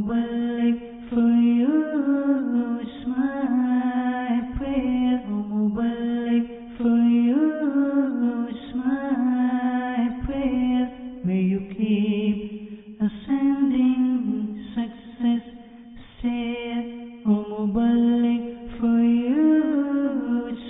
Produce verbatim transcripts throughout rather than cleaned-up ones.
Mubarak for you, it's my prayer. Oh Mubarak for you, it's my prayer. May you keep ascending success stair. Oh Mubarak for you, it's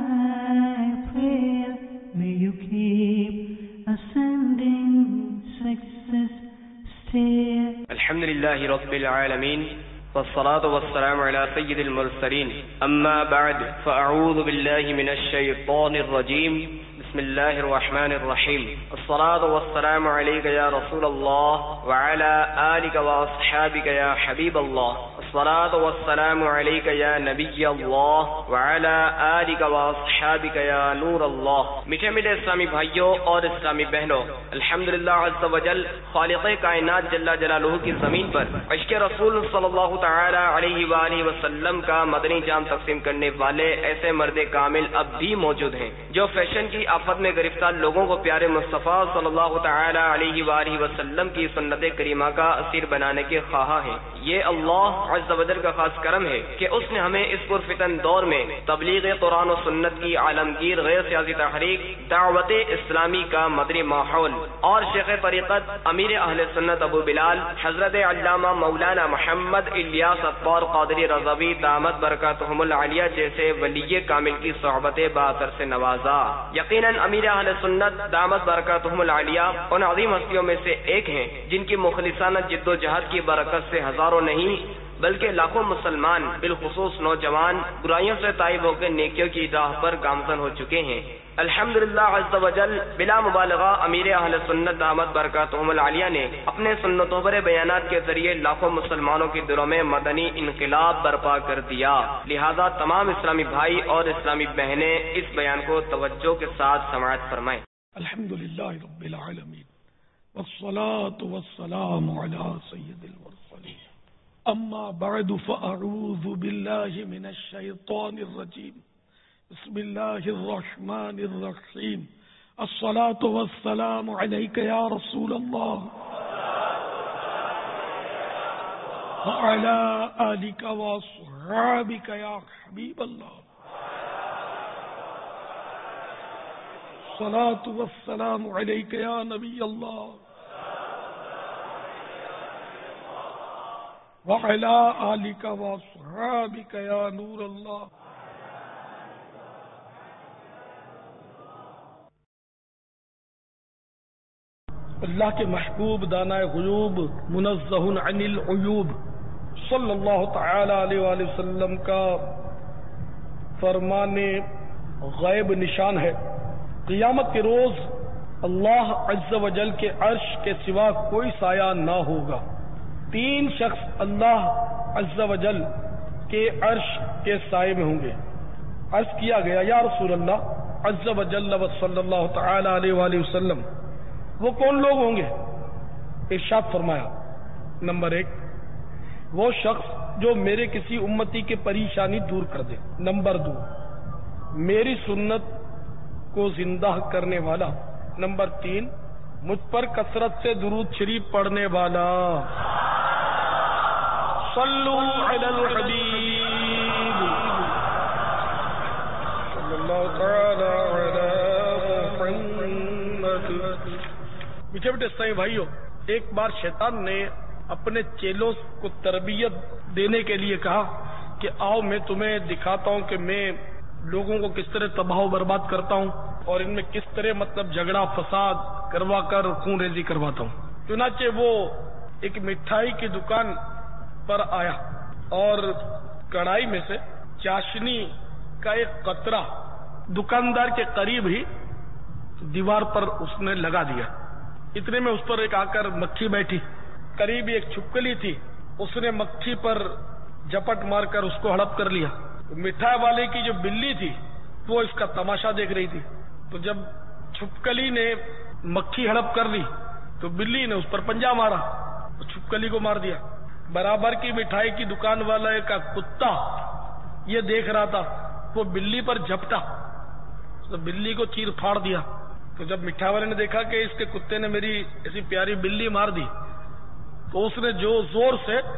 my prayer. May you keep ascending success stair. الحمد لله رب العالمين والصلاة والسلام على سيد المرسلين أما بعد فأعوذ بالله من الشيطان الرجيم بسم الله الرحمن الرحيم الصلاة والسلام عليك يا رسول الله وعلى آلك وأصحابك يا حبيب الله الصلاة والسلام عليك يا نبي الله وعلى آلك وأصحابك يا نور الله. میٹھے میٹھے اسلامی بھائیوں اور اسلامی بہنوں، الحمدللہ عز وجل خالق کائنات جل جلالہ کی زمین پر عشق رسول صلی اللہ تعالی علیہ وآلہ وسلم کا مدنی جام تقسیم کرنے والے ایسے مرد کامل اب بھی موجود ہیں جو فیشن کی آفت میں گرفتار لوگوں کو پیارے مصطفیٰ صلی اللہ تعالی علیہ وآلہ وسلم کی سنت کریمہ کا اسیر بنانے کے خواہاں ہیں. یہ اللہ عز و جل کا خاص کرم ہے کہ اس نے ہمیں اس پرفتن دور میں تبلیغ قرآن و سنت کی عالمگیر غیر سیاسی تحریک دعوت اسلامی کا مدنی ماحول اور شیخ طریقت امیر اہل سنت ابو بلال حضرت علامہ مولانا محمد الیاس اطوار قادری رضوی دامت برکاتہم العالیہ جیسے ولی کامل کی صحبت باثر سے نوازا. یقیناً امیر اہل سنت دامت برکاتہم العالیہ ان عظیم ہستیوں میں سے ایک ہیں جن کی مخلصانہ جد و جہد کی برکت سے ہزاروں نہیں بلکہ لاکھوں مسلمان بالخصوص نوجوان برائیوں سے تائب ہو کے نیکیوں کی راہ پر گامزن ہو چکے ہیں. الحمدللہ عز و جل بلا مبالغہ امیر اہل سنت دامت برکاتہم العالیہ نے اپنے سنتوں پر بیانات کے ذریعے لاکھوں مسلمانوں کے دلوں میں مدنی انقلاب برپا کر دیا. لہذا تمام اسلامی بھائی اور اسلامی بہنیں اس بیان کو توجہ کے ساتھ سماعت فرمائیں. الحمدللہ رب العالمین والصلاة والسلام علی سید المرسلین اما بعد فاعوذ باللہ من الشیطان الرجیم بسم اللہ الرحمن الرحیم الصلاة والسلام علیک یا رسول اللہ وعلی آلک واصحابک یا حبیب اللہ الصلاة والسلام علیک یا نبی اللہ وعلى آلك وصحابك يا نور الله. اللہ کے محبوب دانائے غیوب منزہ عن العیوب صلی اللہ تعالی علیہ وآلہ وسلم کا فرمان غیب نشان ہے. قیامت کے روز اللہ عز و جل کے عرش کے سوا کوئی سایہ نہ ہوگا. تین شخص اللہ عز و جل کے عرش کے سائے میں ہوں گے. عرض کیا گیا یا رسول اللہ عز و جل و صلی اللہ تعالی علیہ وآلہ وسلم وہ کون لوگ ہوں گے؟ ارشاد فرمایا نمبر ایک وہ شخص جو میرے کسی امتی کی پریشانی دور کر دے. نمبر دو میری سنت کو زندہ کرنے والا. نمبر تین مجھ پر کثرت سے درود شریف پڑھنے والا. صلو علی الحبیب صلی اللہ تعالی علی محمد. میٹھے میٹھے اسلامی بھائیو، ایک بار شیطان نے اپنے چیلوں کو تربیت دینے کے لیے کہا کہ آؤ میں تمہیں دکھاتا ہوں کہ میں لوگوں کو کس طرح تباہ و برباد کرتا ہوں اور ان میں کس طرح مطلب جھگڑا فساد کروا کر خون ریزی کرواتا ہوں. چنانچہ وہ ایک مٹھائی کی دکان پر آیا اور کڑھائی میں سے چاشنی کا ایک قطرہ دکاندار کے قریب ہی دیوار پر اس نے لگا دیا. اتنے میں اس پر ایک آ کر مکھی بیٹھی، قریب ایک چھپکلی تھی، اس نے مکھی پر جپٹ مار کر اس کو ہڑپ کر لیا. مٹھائی والے کی جو بلی تھی وہ اس کا تماشا دیکھ رہی تھی. تو جب چھپکلی نے مکھی ہڑپ کر لی تو بلی نے اس پر پنجہ مارا، تو چھپکلی کو مار دیا. برابر کی مٹھائی کی دکان والا کا کتا یہ دیکھ رہا تھا، وہ بلی پر جھپٹا تو بلی کو چیر پھاڑ دیا. تو جب مٹھائی والے نے دیکھا کہ اس کے کتے نے میری ایسی پیاری بلی مار دی تو اس نے جو زور سے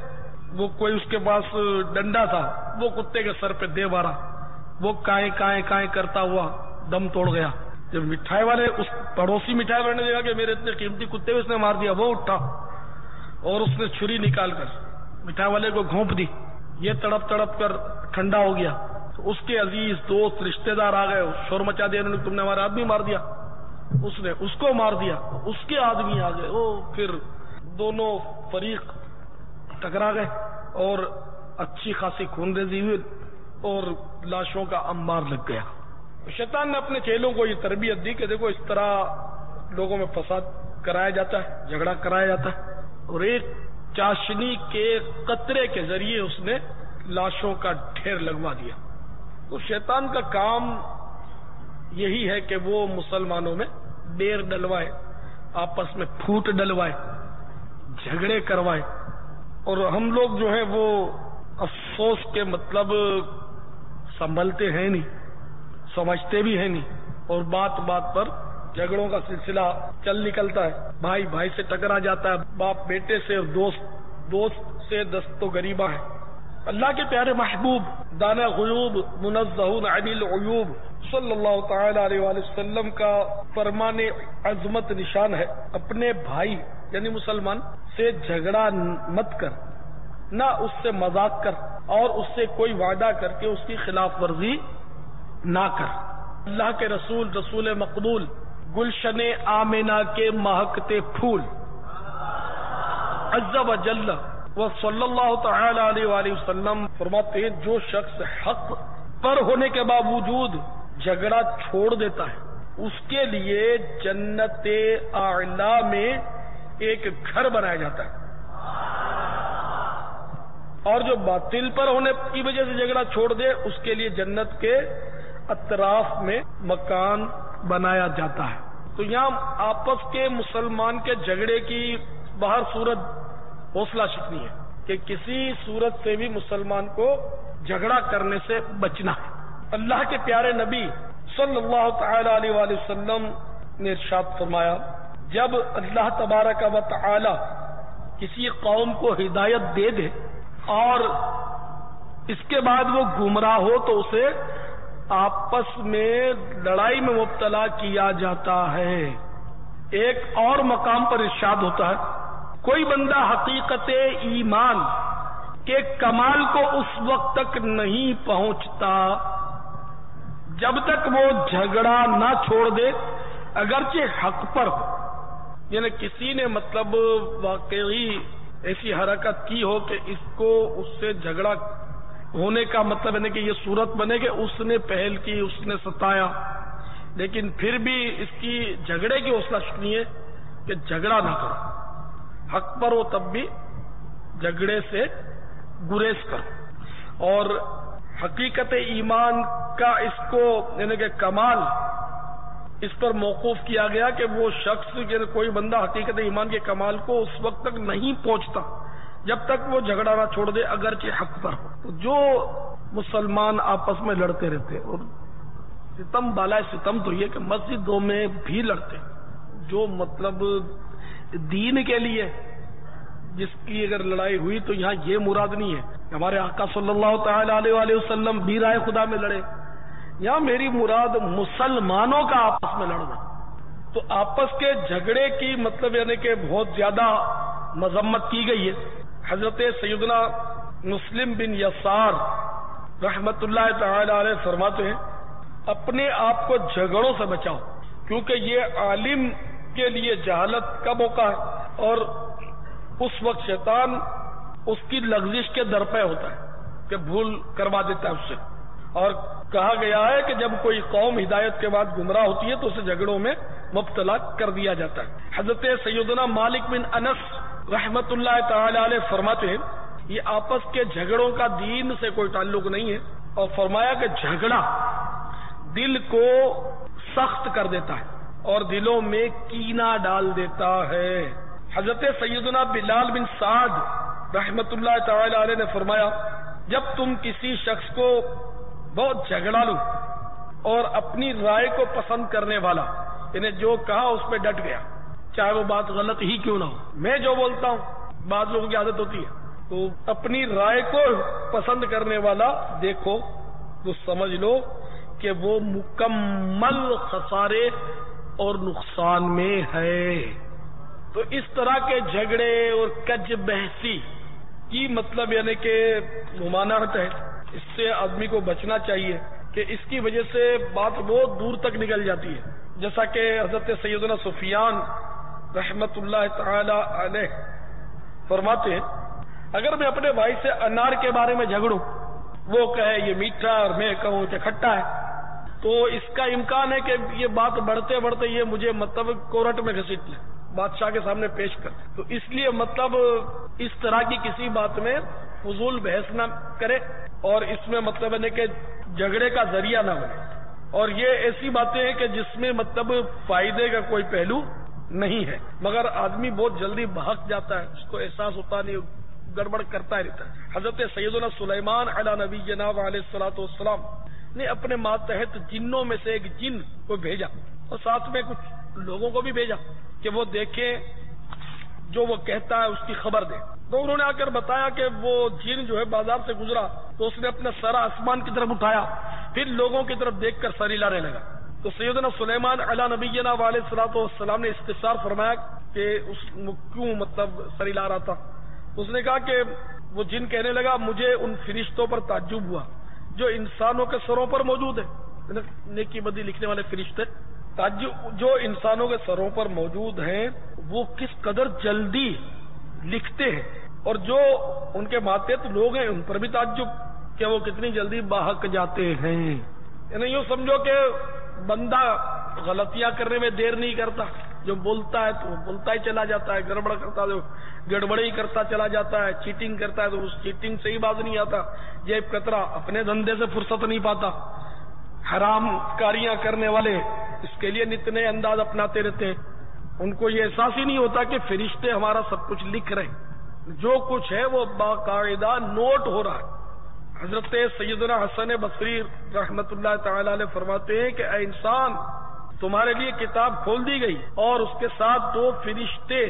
وہ کوئی اس کے پاس ڈنڈا تھا، وہ کتے کے سر پہ دے مارا، وہ کائیں کائیں کائیں کرتا ہوا دم توڑ گیا۔ جب مٹھائی والے اس پڑوسی مٹھائی والے نے دیکھا کہ میرے اتنے قیمتی کتے کو اس نے مار دیا، وہ اٹھا اور اس نے چھری نکال کر مٹھائی والے کو گھونپ دی۔ یہ تڑپ تڑپ کر ٹھنڈا ہو گیا تو اس کے عزیز دوست رشتہ دار آ گئے، شور مچا دیا انہوں نے، تم نے ہمارا آدمی مار دیا، اس نے اس کو مار دیا، اس کے آدمی آ گئے، وہ پھر دونوں فریق ٹکرا گئے اور اچھی خاصی خون ریزی ہوئی اور لاشوں کا انبار لگ گیا۔ شیطان نے اپنے چیلوں کو یہ تربیت دی کہ دیکھو اس طرح لوگوں میں فساد کرایا جاتا ہے، جھگڑا کرایا جاتا ہے، اور ایک چاشنی کے قطرے کے ذریعے اس نے لاشوں کا ڈھیر لگوا دیا۔ تو شیطان کا کام یہی ہے کہ وہ مسلمانوں میں ڈیر ڈلوائے، آپس میں پھوٹ ڈلوائے، جھگڑے کروائے، اور ہم لوگ جو ہیں وہ افسوس کے مطلب سنبھلتے ہیں نہیں، سمجھتے بھی ہیں نہیں، اور بات بات پر جھگڑوں کا سلسلہ چل نکلتا ہے، بھائی بھائی سے ٹکرا جاتا ہے، باپ بیٹے سے، اور دوست دوست سے دست و گریبہ ہے۔ اللہ کے پیارے محبوب دانا غیوب منزہ عن العیوب صلی اللہ تعالی علیہ وآلہ وسلم کا فرمان عظمت نشان ہے، اپنے بھائی یعنی مسلمان سے جھگڑا مت کر، نہ اس سے مذاق کر، اور اس سے کوئی وعدہ کر کے اس کی خلاف ورزی نہ کر۔ اللہ کے رسول رسول مقبول گلشن آمنہ کے مہکتے پھول عز و جل وہ صلی اللہ تعالی علیہ وآلہ وسلم فرماتے ہیں جو شخص حق پر ہونے کے باوجود جھگڑا چھوڑ دیتا ہے اس کے لیے جنت اعلی میں ایک گھر بنایا جاتا ہے، اور جو باطل پر ہونے کی وجہ سے جھگڑا چھوڑ دے اس کے لیے جنت کے اطراف میں مکان بنایا جاتا ہے۔ تو یہاں آپس کے مسلمان کے جھگڑے کی باہر صورت حوصلہ شکنی ہے کہ کسی صورت سے بھی مسلمان کو جھگڑا کرنے سے بچنا ہے۔ اللہ کے پیارے نبی صلی اللہ تعالی علیہ وآلہ وسلم نے ارشاد فرمایا جب اللہ تبارک و تعالی کسی قوم کو ہدایت دے دے اور اس کے بعد وہ گمراہ ہو تو اسے آپس میں لڑائی میں مبتلا کیا جاتا ہے۔ ایک اور مقام پر ارشاد ہوتا ہے کوئی بندہ حقیقت ایمان کے کمال کو اس وقت تک نہیں پہنچتا جب تک وہ جھگڑا نہ چھوڑ دے اگرچہ حق پر ہو، یعنی کسی نے مطلب واقعی ایسی حرکت کی ہو کہ اس کو اس سے جھگڑا ہونے کا مطلب ہے کہ یہ صورت بنے کہ اس نے پہل کی، اس نے ستایا، لیکن پھر بھی اس کی جھگڑے کی حوصلہ شکنی ہے کہ جھگڑا نہ کرو، حق پر ہو تب بھی جھگڑے سے گریز کرو۔ اور حقیقت ایمان کا اس کو یعنی کہ کمال اس پر موقوف کیا گیا کہ وہ شخص یعنی کوئی بندہ حقیقت ایمان کے کمال کو اس وقت تک نہیں پہنچتا جب تک وہ جھگڑا نہ چھوڑ دے اگرچہ حق پر ہو۔ تو جو مسلمان آپس میں لڑتے رہتے اور ستم بالائے ستم تو یہ کہ مسجدوں میں بھی لڑتے، جو مطلب دین کے لیے جس کی اگر لڑائی ہوئی تو یہاں یہ مراد نہیں ہے ہمارے آقا صلی اللہ تعالی علیہ وآلہ وسلم بھی رائے خدا میں لڑے، یہاں میری مراد مسلمانوں کا آپس میں لڑنا۔ تو آپس کے جھگڑے کی مطلب یعنی کہ بہت زیادہ مذمت کی گئی ہے۔ حضرت سیدنا مسلم بن یسار رحمت اللہ تعالی علیہ فرماتے ہیں اپنے آپ کو جھگڑوں سے بچاؤ کیونکہ یہ عالم کے لیے جہالت کا موقع ہے اور اس وقت شیطان اس کی لغزش کے درپے ہوتا ہے کہ بھول کروا دیتا ہے اس سے، اور کہا گیا ہے کہ جب کوئی قوم ہدایت کے بعد گمراہ ہوتی ہے تو اسے جھگڑوں میں مبتلا کر دیا جاتا ہے۔ حضرت سیدنا مالک بن انس رحمت اللہ تعالی علیہ فرماتے ہیں یہ آپس کے جھگڑوں کا دین سے کوئی تعلق نہیں ہے، اور فرمایا کہ جھگڑا دل کو سخت کر دیتا ہے اور دلوں میں کینہ ڈال دیتا ہے۔ حضرت سیدنا بلال بن سعد رحمت اللہ تعالی علیہ نے فرمایا جب تم کسی شخص کو بہت جھگڑا لو اور اپنی رائے کو پسند کرنے والا انہیں جو کہا اس پہ ڈٹ گیا چاہے وہ بات غلط ہی کیوں نہ ہو، میں جو بولتا ہوں بعض لوگوں کی عادت ہوتی ہے تو اپنی رائے کو پسند کرنے والا دیکھو تو سمجھ لو کہ وہ مکمل خسارے اور نقصان میں ہے۔ تو اس طرح کے جھگڑے اور کج بحثی کی مطلب یعنی کہ ممانعت ہے، اس سے آدمی کو بچنا چاہیے کہ اس کی وجہ سے بات بہت دور تک نکل جاتی ہے۔ جیسا کہ حضرت سیدنا سفیان رحمت اللہ تعالی علیہ فرماتے ہیں، اگر میں اپنے بھائی سے انار کے بارے میں جھگڑوں، وہ کہے یہ میٹھا اور میں کہوں کہ کھٹا ہے، تو اس کا امکان ہے کہ یہ بات بڑھتے بڑھتے یہ مجھے مطلب کورٹ میں گھسیٹ لے، بادشاہ کے سامنے پیش کر۔ تو اس لیے مطلب اس طرح کی کسی بات میں فضول بحث نہ کرے اور اس میں مطلب ہے کہ جھگڑے کا ذریعہ نہ بنے، اور یہ ایسی باتیں ہیں کہ جس میں مطلب فائدے کا کوئی پہلو نہیں ہے، مگر آدمی بہت جلدی بہک جاتا ہے، اس کو احساس ہوتا نہیں، گڑبڑ کرتا رہتا ہے۔ حضرت سیدنا سلیمان علی نبی جناب علیہ الصلوۃ والسلام نے اپنے ماتحت جنوں میں سے ایک جن کو بھیجا اور ساتھ میں کچھ لوگوں کو بھی بھیجا کہ وہ دیکھیں جو وہ کہتا ہے اس کی خبر دے۔ تو انہوں نے آ کر بتایا کہ وہ جن جو ہے بازار سے گزرا تو اس نے اپنا سرا آسمان کی طرف اٹھایا، پھر لوگوں کی طرف دیکھ کر سر ہلانے لگا۔ تو سیدنا سلیمان علی نبینا علیہ الصلوۃ والسلام نے استفسار فرمایا کہ اس کیوں مطلب سر ہلا رہا تھا؟ اس نے کہا کہ وہ جن کہنے لگا مجھے ان فرشتوں پر تعجب ہوا جو انسانوں کے سروں پر موجود ہے، نیکی بدی لکھنے والے فرشتے، تعجب جو انسانوں کے سروں پر موجود ہیں وہ کس قدر جلدی لکھتے ہیں، اور جو ان کے ماتحت لوگ ہیں ان پر بھی تعجب کہ وہ کتنی جلدی بہک جاتے ہیں۔ یعنی یوں سمجھو کہ بندہ غلطیاں کرنے میں دیر نہیں کرتا، جو بولتا ہے تو بولتا ہی چلا جاتا ہے، گڑبڑ کرتا ہے تو گڑبڑی کرتا چلا جاتا ہے، چیٹنگ کرتا ہے تو اس چیٹنگ سے ہی باز نہیں آتا، جیب کترا اپنے دھندے سے فرصت نہیں پاتا، حرام کاریاں کرنے والے اس کے لیے نت نئے انداز اپناتے رہتے ہیں، ان کو یہ احساس ہی نہیں ہوتا کہ فرشتے ہمارا سب کچھ لکھ رہے ہیں، جو کچھ ہے وہ باقاعدہ نوٹ ہو رہا ہے۔ حضرت سیدنا حسن بصری رحمت اللہ تعالی علیہ فرماتے ہیں کہ اے انسان، تمہارے لیے کتاب کھول دی گئی اور اس کے ساتھ دو فرشتے،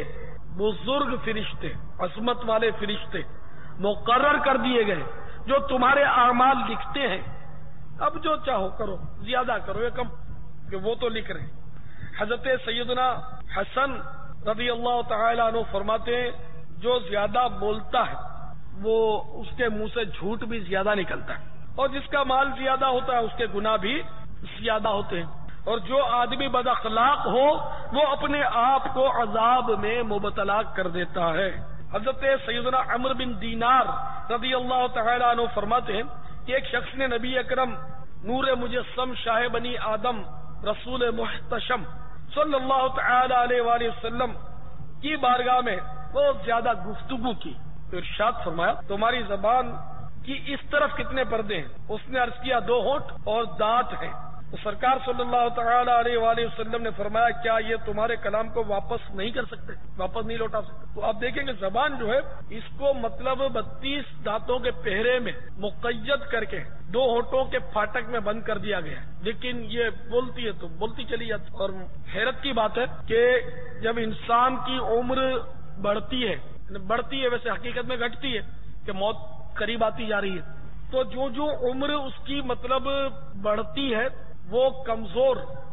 بزرگ فرشتے، عظمت والے فرشتے مقرر کر دیے گئے جو تمہارے اعمال لکھتے ہیں۔ اب جو چاہو کرو، زیادہ کرو یا کم، کہ وہ تو لکھ رہے ہیں۔ حضرت سیدنا حسن رضی اللہ تعالی عنہ فرماتے ہیں جو زیادہ بولتا ہے وہ اس کے منہ سے جھوٹ بھی زیادہ نکلتا ہے، اور جس کا مال زیادہ ہوتا ہے اس کے گناہ بھی زیادہ ہوتے ہیں، اور جو آدمی بد اخلاق ہو وہ اپنے آپ کو عذاب میں مبتلا کر دیتا ہے۔ حضرت سیدنا عمرو بن دینار رضی اللہ تعالی عنہ فرماتے ہیں کہ ایک شخص نے نبی اکرم نور مجسم شاہ بنی آدم رسول محتشم صلی اللہ تعالی علیہ وآلہ وسلم کی بارگاہ میں بہت زیادہ گفتگو کی، تو ارشاد فرمایا تمہاری زبان کی اس طرف کتنے پردے ہیں؟ اس نے عرض کیا دو ہونٹ اور دانت ہیں۔ تو سرکار صلی اللہ تعالی علیہ وآلہ وسلم نے فرمایا کیا یہ تمہارے کلام کو واپس نہیں کر سکتے، واپس نہیں لوٹا سکتے؟ تو آپ دیکھیں کہ زبان جو ہے اس کو مطلب بتیس دانتوں کے پہرے میں مقید کر کے دو ہونٹوں کے پھاٹک میں بند کر دیا گیا ہے، لیکن یہ بولتی ہے تو بولتی چلی جاتی۔ اور حیرت کی بات ہے کہ جب انسان کی عمر بڑھتی ہے بڑھتی ہے ویسے حقیقت میں گھٹتی ہے کہ موت قریب آتی جا رہی ہے، تو جو جو عمر اس کی مطلب بڑھتی ہے وہ کمزور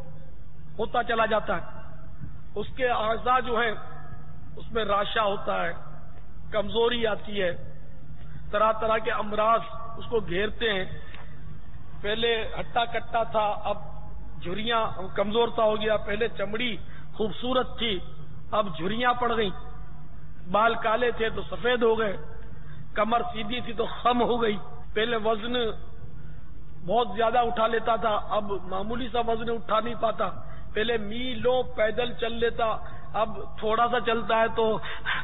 ہوتا چلا جاتا ہے، اس کے اعضاء جو ہیں اس میں راشا ہوتا ہے، کمزوری آتی ہے، طرح طرح کے امراض اس کو گھیرتے ہیں۔ پہلے ہٹا کٹا تھا، اب جھریاں کمزور سا ہو گیا، پہلے چمڑی خوبصورت تھی اب جھریاں پڑ گئیں، بال کالے تھے تو سفید ہو گئے، کمر سیدھی تھی تو خم ہو گئی، پہلے وزن بہت زیادہ اٹھا لیتا تھا اب معمولی سا وزن اٹھا نہیں پاتا، پہلے میلوں پیدل چل لیتا اب تھوڑا سا چلتا ہے تو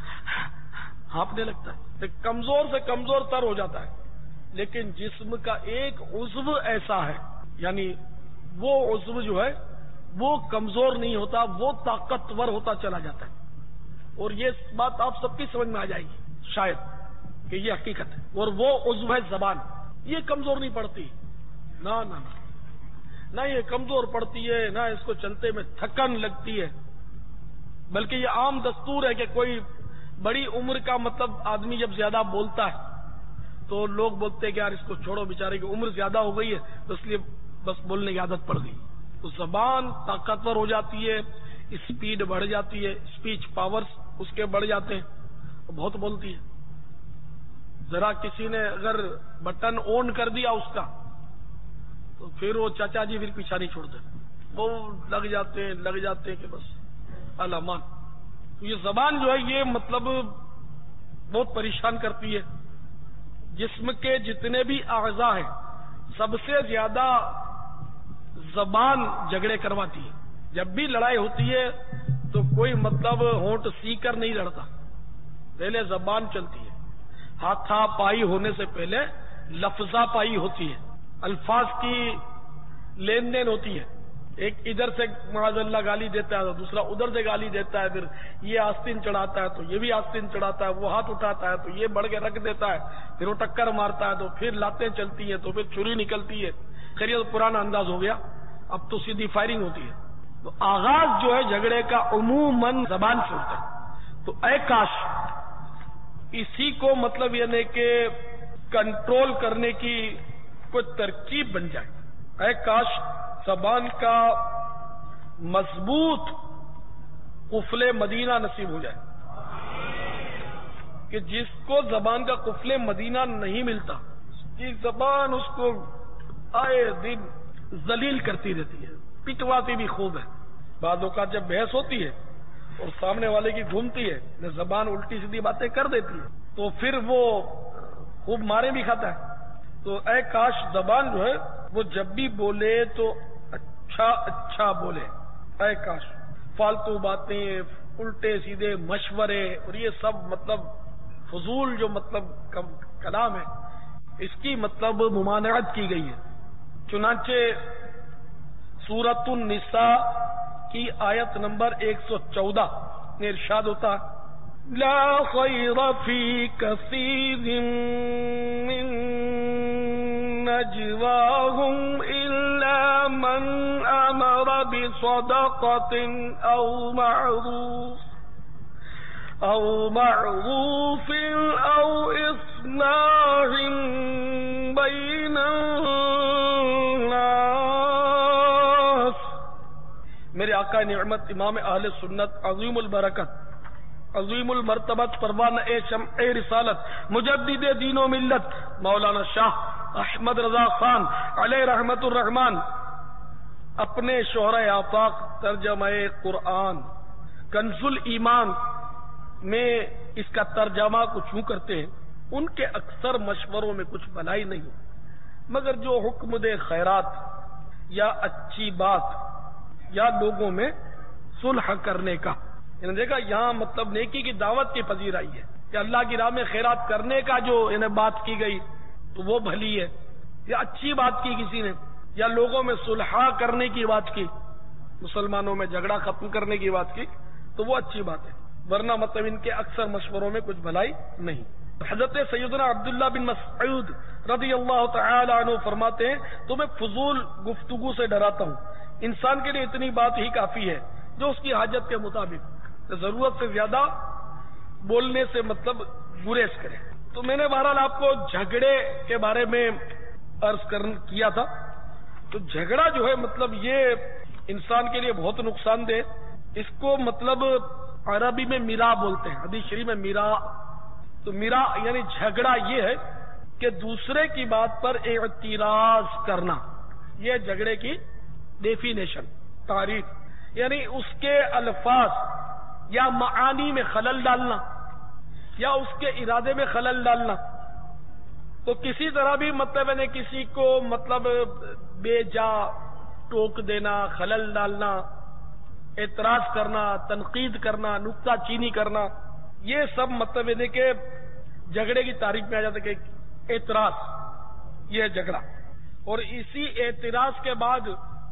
ہانپنے لگتا ہے، کمزور سے کمزور تر ہو جاتا ہے۔ لیکن جسم کا ایک عضو ایسا ہے، یعنی وہ عضو جو ہے وہ کمزور نہیں ہوتا، وہ طاقتور ہوتا چلا جاتا ہے، اور یہ بات آپ سب کی سمجھ میں آ جائے گی شاید کہ یہ حقیقت ہے۔ اور وہ عضو ہے زبان، یہ کمزور نہیں پڑتی، نہ نہ نہ یہ کمزور پڑتی ہے، نہ اس کو چلتے میں تھکن لگتی ہے، بلکہ یہ عام دستور ہے کہ کوئی بڑی عمر کا مطلب آدمی جب زیادہ بولتا ہے تو لوگ بولتے ہیں کہ یار اس کو چھوڑو، بیچارے کی عمر زیادہ ہو گئی ہے تو اس لیے بس بولنے کی عادت پڑ گئی. تو زبان طاقتور ہو جاتی ہے، اسپیڈ بڑھ جاتی ہے، اسپیچ پاورز اس کے بڑھ جاتے ہیں، بہت بولتی ہے. ذرا کسی نے اگر بٹن آن کر دیا اس کا تو پھر وہ چاچا جی پھر پیچھا نہیں چھوڑتے، وہ لگ جاتے ہیں لگ جاتے ہیں کہ بس الامان. تو یہ زبان جو ہے یہ مطلب بہت پریشان کرتی ہے. جسم کے جتنے بھی اعضاء ہیں سب سے زیادہ زبان جھگڑے کرواتی ہے. جب بھی لڑائی ہوتی ہے تو کوئی مطلب ہونٹ سی کر نہیں لڑتا، پہلے زبان چلتی ہے. ہاتھا پائی ہونے سے پہلے لفظہ پائی ہوتی ہے، الفاظ کی لین دین ہوتی ہے. ایک ادھر سے معاذ اللہ گالی دیتا ہے تو دوسرا ادھر سے گالی دیتا ہے، پھر یہ آستین چڑھاتا ہے تو یہ بھی آستین چڑھاتا ہے، وہ ہاتھ اٹھاتا ہے تو یہ بڑھ کے رکھ دیتا ہے، پھر وہ ٹکر مارتا ہے تو پھر لاتیں چلتی ہیں تو پھر چھری نکلتی ہے. خیر یہ تو پرانا انداز ہو گیا، اب تو سیدھی فائرنگ ہوتی ہے. تو آغاز جو ہے جھگڑے کا عموماً زبان سے ہوتا ہے. تو اے کاش اسی کو مطلب یعنی کہ کنٹرول کرنے کی کوئی ترکیب بن جائے. اے کاش زبان کا مضبوط قفل مدینہ نصیب ہو جائے کہ جس کو زبان کا قفل مدینہ نہیں ملتا، جس زبان اس کو آئے دن ذلیل کرتی رہتی ہے، پٹواتی بھی خوب ہے. بعض اوقات جب بحث ہوتی ہے اور سامنے والے کی گھومتی ہے، زبان الٹی سیدھی باتیں کر دیتی ہے تو پھر وہ خوب مارے بھی کھاتا ہے. تو اے کاش زبان جو ہے وہ جب بھی بولے تو اچھا اچھا بولے. اے کاش فالتو باتیں، الٹے سیدھے مشورے اور یہ سب مطلب فضول جو مطلب کلام ہے اس کی مطلب ممانعت کی گئی ہے. چنانچہ سورۃ النساء کی آیت نمبر ایک سو چودہ میں ارشاد ہوتا لا خیر فی کثیر من نجواہم الا من امر بصدقۃ او معروف او معروف او اصلاح بین میرے آقا نعمت امام اہل سنت عظیم البرکت عظیم المرتبت پروانہ اے شمع رسالت مجدد دین و ملت مولانا شاہ احمد رضا خان علیہ رحمت الرحمان اپنے شہرۂ آفاق ترجمہ قرآن کنز الایمان میں اس کا ترجمہ کچھ یوں کرتے ہیں ان کے اکثر مشوروں میں کچھ بھلائی نہیں مگر جو حکم دے خیرات یا اچھی بات یا لوگوں میں صلح کرنے کا. انہوں نے دیکھا یہاں مطلب نیکی کی دعوت کی پذیرائی ہے کہ اللہ کی راہ میں خیرات کرنے کا جو انہیں بات کی گئی تو وہ بھلی ہے، یا اچھی بات کی کسی نے، یا لوگوں میں صلح کرنے کی بات کی، مسلمانوں میں جھگڑا ختم کرنے کی بات کی تو وہ اچھی بات ہے. ورنہ مطلب ان کے اکثر مشوروں میں کچھ بھلائی نہیں. حضرت سیدنا عبداللہ بن مسعود رضی اللہ تعالی عنہ فرماتے ہیں تو میں فضول گفتگو سے ڈراتا ہوں. انسان کے لیے اتنی بات ہی کافی ہے جو اس کی حاجت کے مطابق، ضرورت سے زیادہ بولنے سے مطلب گریز کرے. تو میں نے بہرحال آپ کو جھگڑے کے بارے میں عرض کیا تھا. تو جھگڑا جو ہے مطلب یہ انسان کے لیے بہت نقصان دہ. اس کو مطلب عربی میں میرا بولتے ہیں، حدیث شریف میں میرا. تو میرا یعنی جھگڑا یہ ہے کہ دوسرے کی بات پر اعتراض کرنا، یہ جھگڑے کی ڈیفینیشن تعریف، یعنی اس کے الفاظ یا معانی میں خلل ڈالنا یا اس کے ارادے میں خلل ڈالنا. تو کسی طرح بھی مطلب ہے کسی کو مطلب بے جا ٹوک دینا، خلل ڈالنا، اعتراض کرنا، تنقید کرنا، نکتہ چینی کرنا، یہ سب مطلب ہے کہ جھگڑے کی تعریف میں آ جاتا ہے کہ اعتراض، یہ جھگڑا. اور اسی اعتراض کے بعد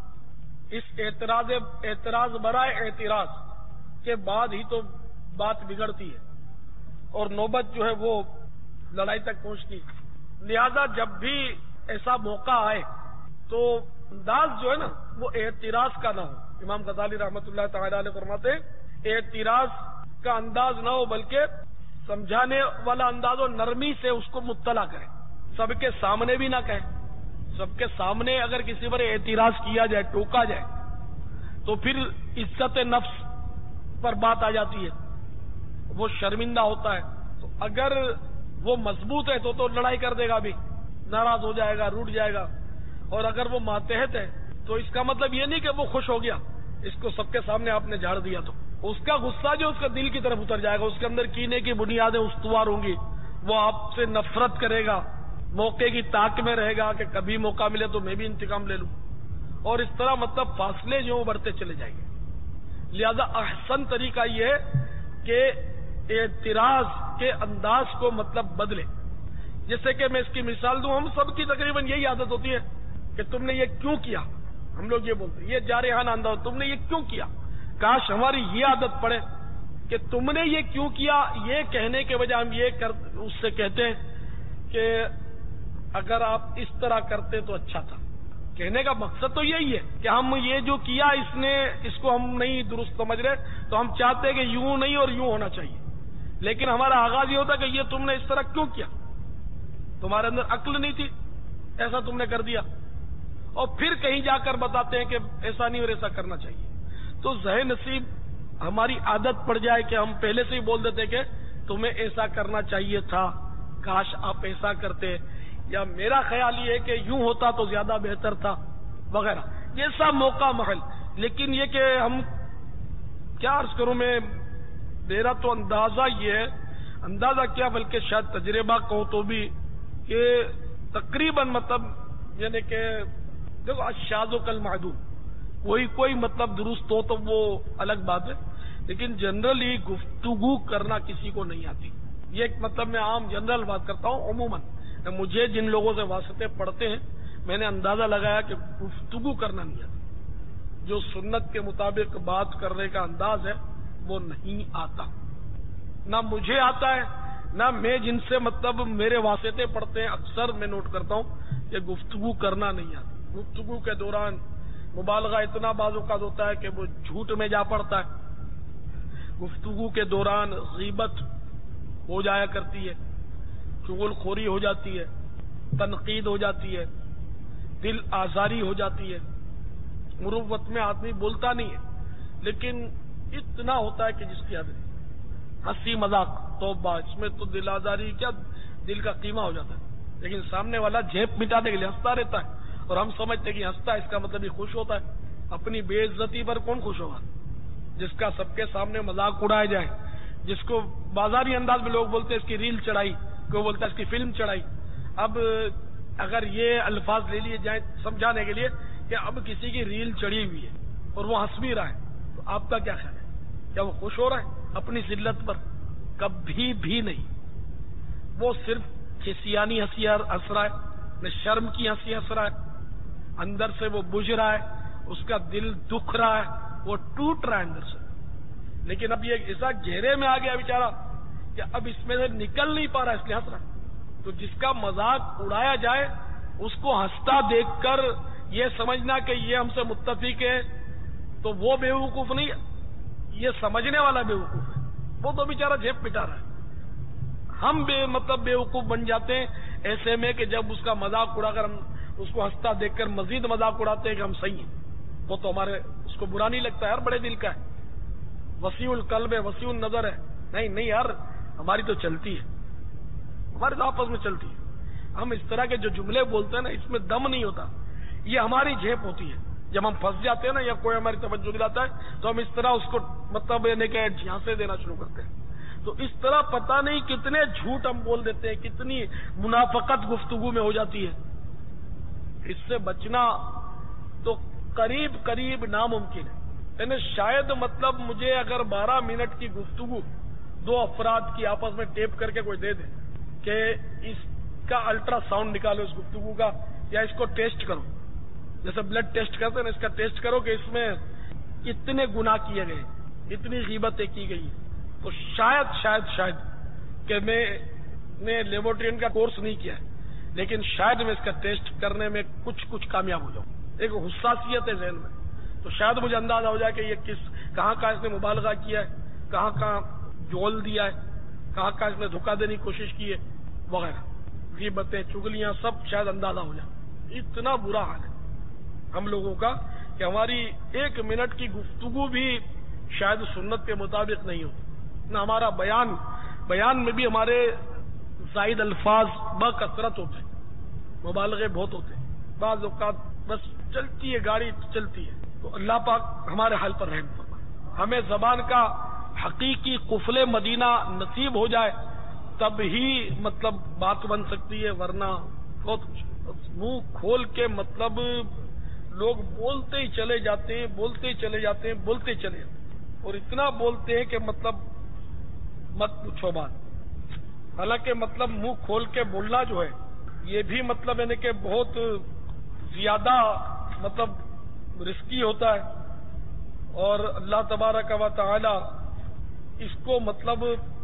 اس اعتراض اعتراض برائے اعتراض کے بعد ہی تو بات بگڑتی ہے اور نوبت جو ہے وہ لڑائی تک پہنچتی ہے. لہذا جب بھی ایسا موقع آئے تو انداز جو ہے نا وہ اعتراض کا نہ ہو. امام غزالی رحمۃ اللہ تعالی علیہ فرماتے ہیں اعتراض کا انداز نہ ہو بلکہ سمجھانے والا انداز و نرمی سے اس کو مطلع کرے، سب کے سامنے بھی نہ کہے. سب کے سامنے اگر کسی پر اعتراض کیا جائے، ٹوکا جائے، تو پھر عزت نفس پر بات آ جاتی ہے، وہ شرمندہ ہوتا ہے. تو اگر وہ مضبوط ہے تو تو لڑائی کر دے گا، بھی ناراض ہو جائے گا، روٹ جائے گا. اور اگر وہ ماتحت ہے تو اس کا مطلب یہ نہیں کہ وہ خوش ہو گیا، اس کو سب کے سامنے آپ نے جھاڑ دیا تو اس کا غصہ جو اس کا دل کی طرف اتر جائے گا، اس کے اندر کینے کی بنیادیں استوار ہوں گی، وہ آپ سے نفرت کرے گا، موقع کی طاق میں رہے گا کہ کبھی موقع ملے تو میں بھی انتقام لے لوں. اور اس طرح مطلب فاصلے جو بڑھتے چلے جائیں گے. لہذا احسن طریقہ یہ ہے کہ اعتراض کے انداز کو مطلب بدلے. جیسے کہ میں اس کی مثال دوں، ہم سب کی تقریباً یہی عادت ہوتی ہے کہ تم نے یہ کیوں کیا. ہم لوگ یہ بولتے ہیں، یہ جارحانہ انداز، تم نے یہ کیوں کیا. کاش ہماری یہ عادت پڑے کہ تم نے یہ کیوں کیا، یہ کہنے کے بجائے ہم یہ کر اس سے کہتے ہیں کہ اگر آپ اس طرح کرتے تو اچھا تھا. کہنے کا مقصد تو یہی ہے کہ ہم یہ جو کیا اس نے اس کو ہم نہیں درست سمجھ رہے، تو ہم چاہتے ہیں کہ یوں نہیں اور یوں ہونا چاہیے. لیکن ہمارا آغاز یہ ہوتا کہ یہ تم نے اس طرح کیوں کیا، تمہارے اندر عقل نہیں تھی، ایسا تم نے کر دیا. اور پھر کہیں جا کر بتاتے ہیں کہ ایسا نہیں اور ایسا کرنا چاہیے. تو ذہن نصیب ہماری عادت پڑ جائے کہ ہم پہلے سے ہی بول دیتے کہ تمہیں ایسا کرنا چاہیے تھا، کاش آپ ایسا کرتے، یا میرا خیال یہ ہے کہ یوں ہوتا تو زیادہ بہتر تھا وغیرہ. جیسا موقع محل. لیکن یہ کہ ہم کیا عرض کروں، میں میرا تو اندازہ یہ ہے، اندازہ کیا بلکہ شاید تجربہ کہو تو بھی، کہ تقریباً مطلب یعنی کہ دیکھو الشاذ کالمعدوم، کوئی کوئی مطلب درست ہو تو وہ الگ بات ہے، لیکن جنرلی گفتگو کرنا کسی کو نہیں آتی. یہ ایک مطلب میں عام جنرل بات کرتا ہوں. عموماً مجھے جن لوگوں سے واسطے پڑھتے ہیں میں نے اندازہ لگایا کہ گفتگو کرنا نہیں آتا. جو سنت کے مطابق بات کرنے کا انداز ہے وہ نہیں آتا. نہ مجھے آتا ہے، نہ میں جن سے مطلب میرے واسطے پڑھتے ہیں اکثر میں نوٹ کرتا ہوں کہ گفتگو کرنا نہیں آتا. گفتگو کے دوران مبالغہ اتنا بعض اوقات ہوتا ہے کہ وہ جھوٹ میں جا پڑتا ہے. گفتگو کے دوران غیبت ہو جایا کرتی ہے، چغل خوری ہو جاتی ہے، تنقید ہو جاتی ہے، دل آزاری ہو جاتی ہے. مروت میں آدمی بولتا نہیں ہے، لیکن اتنا ہوتا ہے کہ جس کی حد نہیں. ہنسی مذاق توبہ، اس میں تو دل آزاری کیا، دل کا قیمہ ہو جاتا ہے. لیکن سامنے والا جھیپ مٹانے کے لیے ہنستا رہتا ہے، اور ہم سمجھتے ہیں کہ ہنستا اس کا مطلب یہ خوش ہوتا ہے. اپنی بے عزتی پر کون خوش ہوگا؟ جس کا سب کے سامنے مذاق اڑایا جائے، جس کو بازاری انداز میں لوگ بولتے ہیں اس کی ریل چڑھائی، کوئی بولتا ہے اس کی فلم چڑھائی. اب اگر یہ الفاظ لے لیے جائیں سمجھانے کے لیے کہ اب کسی کی ریل چڑھی ہوئی ہے اور وہ ہنس بھی رہا ہے، تو آپ کا کیا خیال ہے؟ کیا وہ خوش ہو رہا ہے اپنی ذلت پر؟ کبھی بھی نہیں. وہ صرف کھسیانی ہنسی ہنس رہا ہے، نہ شرم کی ہنسی ہنس رہا ہے. اندر سے وہ بجھ رہا ہے، اس کا دل دکھ رہا ہے، وہ ٹوٹ رہا ہے اندر سے. لیکن اب یہ ایسا گہرے میں آ گیا بیچارہ کہ اب اس میں سے نکل نہیں پا رہا، اس لیے ہنس رہا ہے. تو جس کا مذاق اڑایا جائے اس کو ہنستا دیکھ کر یہ سمجھنا کہ یہ ہم سے متفق ہے تو وہ بیوقوف نہیں، یہ سمجھنے والا بیوقوف ہے. وہ تو بیچارہ جیب پٹا رہا ہے. ہم بے مطلب بیوقوف بن جاتے ہیں ایسے میں کہ جب اس کا مذاق اڑا کر ہم اس کو ہنستا دیکھ کر مزید مذاق اڑاتے ہیں کہ ہم صحیح ہیں. وہ تو ہمارے اس کو برا نہیں لگتا ہے، یار بڑے دل کا ہے، وسیع القلب ہے، وسیع النظر ہے. نہیں نہیں یار، ہماری تو چلتی ہے، ہمارے تو آپس میں چلتی ہے. ہم اس طرح کے جو جملے بولتے ہیں نا، اس میں دم نہیں ہوتا، یہ ہماری جھیپ ہوتی ہے. جب ہم پھنس جاتے ہیں نا یا کوئی ہماری توجہ دلاتا ہے تو ہم اس طرح اس کو مطلب یعنی کہ جھانسے دینا شروع کرتے ہیں. تو اس طرح پتہ نہیں کتنے جھوٹ ہم بول دیتے ہیں، کتنی منافقت گفتگو میں ہو جاتی ہے. اس سے بچنا تو قریب قریب ناممکن ہے. یعنی شاید مطلب مجھے اگر بارہ منٹ کی گفتگو دو افراد کی آپس میں ٹیپ کر کے کوئی دے دے کہ اس کا الٹرا ساؤنڈ نکالو اس گفتگو کا، یا اس کو ٹیسٹ کرو، جیسے بلڈ ٹیسٹ کرتے ہیں نا، اس کا ٹیسٹ کرو کہ اس میں کتنے گناہ کیے گئے، اتنی غیبتیں کی گئی، تو شاید شاید شاید کہ میں نے لیبورٹرین کا کورس نہیں کیا ہے، لیکن شاید میں اس کا ٹیسٹ کرنے میں کچھ کچھ کامیاب ہو جاؤں. ایک حساسیت ہے ذہن میں، تو شاید مجھے اندازہ ہو جائے کہ یہ کس کہاں کہاں اس نے مبالغہ کیا ہے، کہاں کہاں جول دیا ہے. کہاں کہاں اس نے دھوکہ دینے کی کوشش کی ہے وغیرہ، غیبتیں چگلیاں سب شاید اندازہ ہو جائے۔ اتنا برا حال ہے ہم لوگوں کا کہ ہماری ایک منٹ کی گفتگو بھی شاید سنت کے مطابق نہیں ہو، نہ ہمارا بیان بیان میں بھی ہمارے زائد الفاظ بکثرت ہوتے، مبالغے بہت ہوتے، بعض اوقات بس چلتی ہے گاڑی چلتی ہے۔ تو اللہ پاک ہمارے حال پر رحم فرمائے، ہمیں زبان کا حقیقی قفل مدینہ نصیب ہو جائے تب ہی مطلب بات بن سکتی ہے، ورنہ بہت منہ کھول کے مطلب لوگ بولتے ہی چلے جاتے ہیں بولتے ہی چلے جاتے ہیں بولتے چلے جاتے ہیں، اور اتنا بولتے ہیں کہ مطلب مت پوچھو بات۔ حالانکہ مطلب منہ کھول کے بولنا جو ہے یہ بھی مطلب یعنی کہ بہت زیادہ مطلب رسکی ہوتا ہے، اور اللہ تبارک و تعالی اس کو مطلب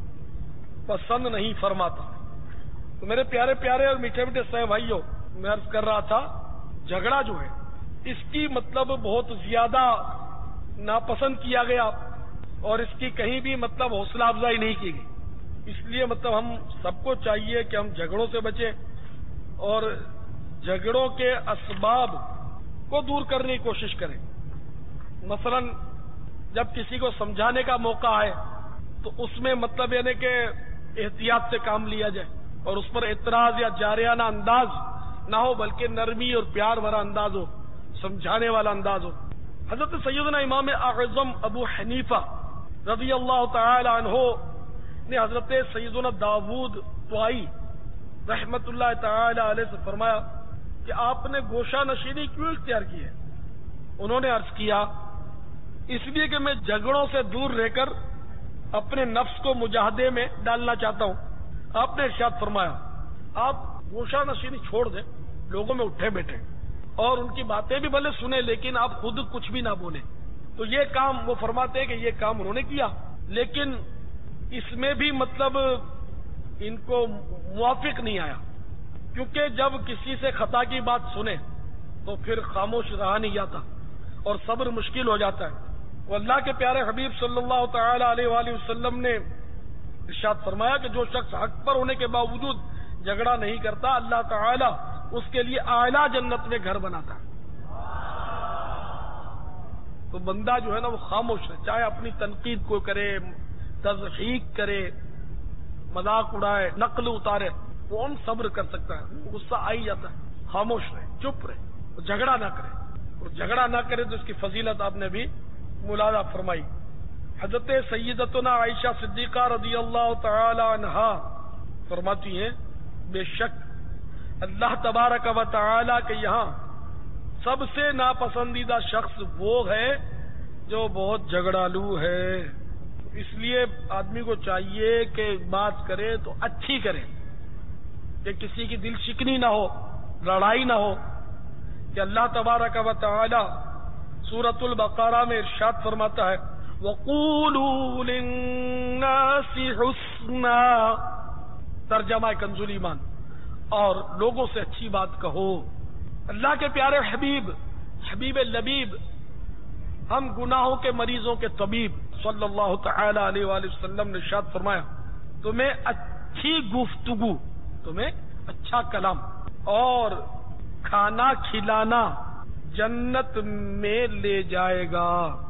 پسند نہیں فرماتا۔ تو میرے پیارے پیارے اور میٹھے میٹھے صاحب بھائیوں، میں عرض کر رہا تھا جھگڑا جو ہے اس کی مطلب بہت زیادہ ناپسند کیا گیا، اور اس کی کہیں بھی مطلب حوصلہ افزائی نہیں کی گئی۔ اس لیے مطلب ہم سب کو چاہیے کہ ہم جھگڑوں سے بچیں اور جھگڑوں کے اسباب کو دور کرنے کی کوشش کریں۔ مثلا جب کسی کو سمجھانے کا موقع آئے تو اس میں مطلب یعنی کہ احتیاط سے کام لیا جائے، اور اس پر اعتراض یا جاریانہ انداز نہ ہو، بلکہ نرمی اور پیار بھرا انداز ہو، سمجھانے والا انداز ہو۔ حضرت سیدنا امام اعظم ابو حنیفہ رضی اللہ تعالی عنہ نے حضرت سیدنا داود طائی رحمت اللہ تعالی علیہ سے فرمایا کہ آپ نے گوشہ نشینی کیوں اختیار کی ہے؟ انہوں نے عرض کیا اس لیے کہ میں جھگڑوں سے دور رہ کر اپنے نفس کو مجاہدے میں ڈالنا چاہتا ہوں۔ آپ نے ارشاد فرمایا آپ گوشہ نشینی چھوڑ دیں، لوگوں میں اٹھے بیٹھے اور ان کی باتیں بھی بھلے سنیں لیکن آپ خود کچھ بھی نہ بولیں۔ تو یہ کام وہ فرماتے ہیں کہ یہ کام انہوں نے کیا، لیکن اس میں بھی مطلب ان کو موافق نہیں آیا، کیونکہ جب کسی سے خطا کی بات سنیں تو پھر خاموش رہا نہیں جاتا اور صبر مشکل ہو جاتا ہے۔ وہ اللہ کے پیارے حبیب صلی اللہ تعالی علیہ وآلہ وسلم نے ارشاد فرمایا کہ جو شخص حق پر ہونے کے باوجود جھگڑا نہیں کرتا اللہ تعالی اس کے لیے اعلیٰ جنت میں گھر بناتا ہے۔ تو بندہ جو ہے نا وہ خاموش ہے، چاہے اپنی تنقید کو کرے، تضحیق کرے، مذاق اڑائے، نقل اتارے، کون صبر کر سکتا ہے؟ غصہ آ ہی جاتا ہے۔ خاموش رہے، چپ رہے، جھگڑا نہ کرے، اور جھگڑا نہ کرے تو اس کی فضیلت آپ نے بھی ملاحظہ فرمائی۔ حضرت سیدتنا عائشہ صدیقہ رضی اللہ تعالی عنہا فرماتی ہیں بے شک اللہ تبارک و تعالی کے یہاں سب سے ناپسندیدہ شخص وہ ہے جو بہت جھگڑالو ہے۔ اس لیے آدمی کو چاہیے کہ بات کرے تو اچھی کرے، کہ کسی کی دل شکنی نہ ہو، لڑائی نہ ہو۔ کہ اللہ تبارک و تعالی سورۃ البقرہ میں ارشاد فرماتا ہے وَقُولُوا لِلنَّاسِ حُسْنًا، ترجمہ کنز ایمان، اور لوگوں سے اچھی بات کہو۔ اللہ کے پیارے حبیب حبیب لبیب، ہم گناہوں کے مریضوں کے طبیب صلی اللہ تعالی علیہ وآلہ وسلم نے ارشاد فرمایا تمہیں اچھی گفتگو، تمہیں اچھا کلام اور کھانا کھلانا جنت میں لے جائے گا۔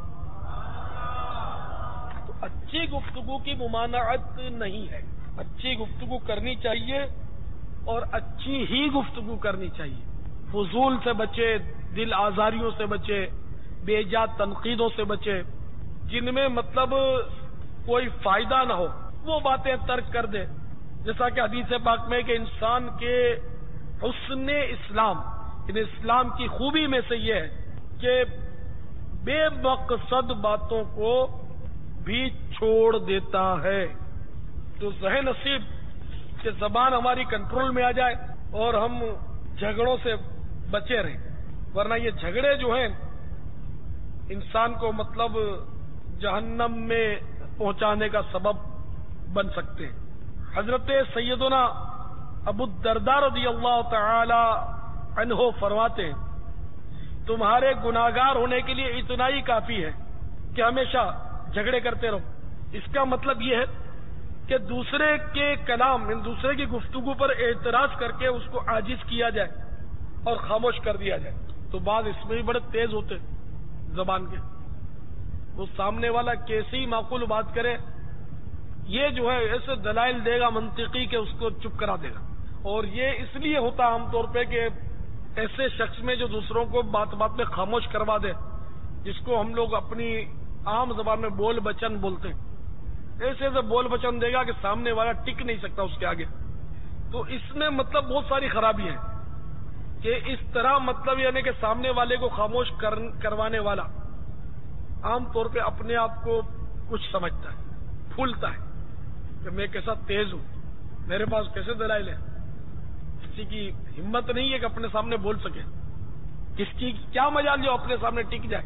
تو اچھی گفتگو کی ممانعت نہیں ہے، اچھی گفتگو کرنی چاہیے اور اچھی ہی گفتگو کرنی چاہیے۔ فضول سے بچے، دل آزاریوں سے بچے، بے جا تنقیدوں سے بچے، جن میں مطلب کوئی فائدہ نہ ہو وہ باتیں ترک کر دے۔ جیسا کہ حدیث پاک میں کہ انسان کے حسن اسلام، ان اسلام کی خوبی میں سے یہ ہے کہ بے مقصد باتوں کو بھی چھوڑ دیتا ہے۔ تو ذہن نصیب کہ زبان ہماری کنٹرول میں آ جائے اور ہم جھگڑوں سے بچے رہیں، ورنہ یہ جھگڑے جو ہیں انسان کو مطلب جہنم میں پہنچانے کا سبب بن سکتے ہیں۔ حضرت سیدنا ابو الدرداء رضی اللہ تعالی عنہ فرماتے ہیں تمہارے گناہگار ہونے کے لیے اتنا ہی کافی ہے کہ ہمیشہ جھگڑے کرتے رہو۔ اس کا مطلب یہ ہے کہ دوسرے کے کلام، دوسرے کی گفتگو پر اعتراض کر کے اس کو عاجز کیا جائے اور خاموش کر دیا جائے. تو بعض اس میں بھی بڑے تیز ہوتے زبان کے، وہ سامنے والا کیسی معقول بات کرے، یہ جو ہے ایسے دلائل دے گا منطقی کہ اس کو چپ کرا دے گا. اور یہ اس لیے ہوتا عام طور پہ کہ ایسے شخص میں جو دوسروں کو بات بات میں خاموش کروا دے، جس کو ہم لوگ اپنی عام زبان میں بول بچن بولتے ہیں، ایسے ایسے بول بچن دے گا کہ سامنے والا ٹک نہیں سکتا اس کے آگے. تو اس میں مطلب بہت ساری خرابی ہے کہ اس طرح مطلب یعنی کہ سامنے والے کو خاموش کر کروانے والا عام طور پہ اپنے آپ کو کچھ سمجھتا ہے، پھولتا ہے کہ میں کیسا تیز ہوں، میرے پاس کیسے دلائل ہے. کسی کی ہمت نہیں ہے کہ اپنے سامنے بول سکے، کس کی کیا مجال جو اپنے سامنے ٹک جائے.